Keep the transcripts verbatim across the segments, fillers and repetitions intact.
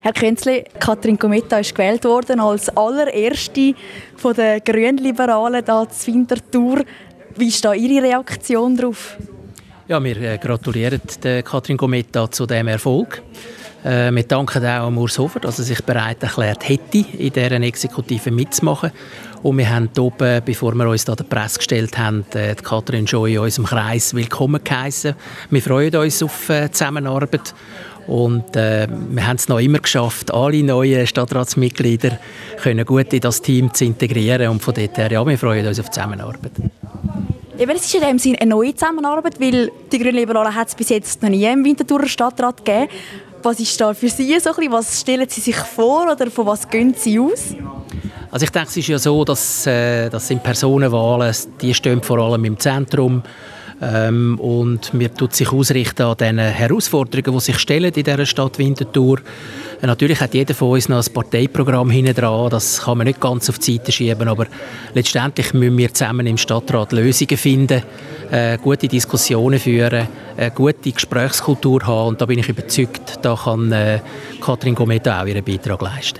Herr Künzli, Katrin Gometta ist gewählt worden als allererste von den Grünliberalen hier in Winterthur. Wie ist da Ihre Reaktion darauf? Ja, wir äh, gratulieren der Katrin Gometta zu diesem Erfolg. Äh, wir danken auch an Urs Hofer, dass er sich bereit erklärt hätte, in dieser Exekutive mitzumachen. Und wir haben oben, bevor wir uns da der Presse gestellt haben, äh, die Katrin schon in unserem Kreis willkommen geheissen. Wir freuen uns auf äh, Zusammenarbeit. Und äh, wir haben es noch immer geschafft, alle neuen Stadtratsmitglieder können gut in das Team zu integrieren. Und von dort her, ja, wir freuen uns auf die Zusammenarbeit. Eben, es ist in dem Sinne eine neue Zusammenarbeit, weil die Grünliberalen hat es bis jetzt noch nie im Winterthurer Stadtrat gegeben. Was ist da für Sie so ein bisschen? Was stellen Sie sich vor oder von was gehen Sie aus? Also ich denke, es ist ja so, dass, äh, das sind Personenwahlen, die stehen vor allem im Zentrum. Ähm, und mir tut sich ausrichten an den Herausforderungen, die sich stellen in dieser Stadt Winterthur. Äh, natürlich hat jeder von uns noch ein Parteiprogramm hinten dran, das kann man nicht ganz auf die Seite schieben, aber letztendlich müssen wir zusammen im Stadtrat Lösungen finden, äh, gute Diskussionen führen, eine gute Gesprächskultur haben, und da bin ich überzeugt, da kann äh, Katrin Gometta auch ihren Beitrag leisten.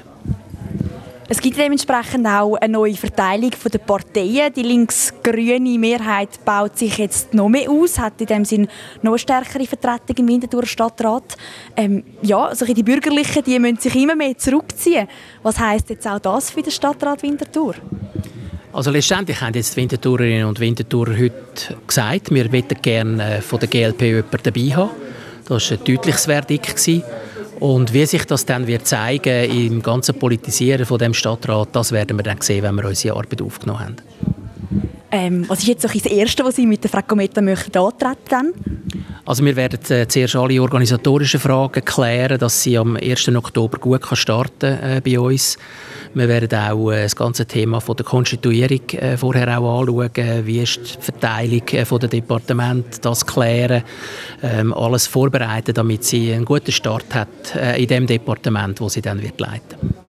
Es gibt dementsprechend auch eine neue Verteilung der Parteien. Die links-grüne Mehrheit baut sich jetzt noch mehr aus, hat in dem Sinn noch eine stärkere Vertretung im Winterthurer Stadtrat. Ähm, ja, also die Bürgerlichen, die müssen sich immer mehr zurückziehen. Was heisst jetzt auch das für den Stadtrat Winterthur? Also letztendlich haben jetzt die Winterthurerinnen und Winterthurer heute gesagt, wir möchten gerne von der G L P jemanden dabei haben. Das war ein deutliches Verdikt. Und wie sich das dann wird zeigen im ganzen Politisieren von dem Stadtrat, das werden wir dann sehen, wenn wir unsere Arbeit aufgenommen haben. Ähm, was ist jetzt das Erste, was Sie mit der Frau Gometta möchten antreten? Also wir werden äh, zuerst alle organisatorischen Fragen klären, dass sie am ersten Oktober gut kann starten äh, bei uns. Wir werden auch äh, das ganze Thema von der Konstituierung äh, vorher auch anschauen, wie ist die Verteilung äh, von der Departement, das klären, ähm, alles vorbereiten, damit sie einen guten Start hat äh, in dem Departement, wo sie dann wird leiten.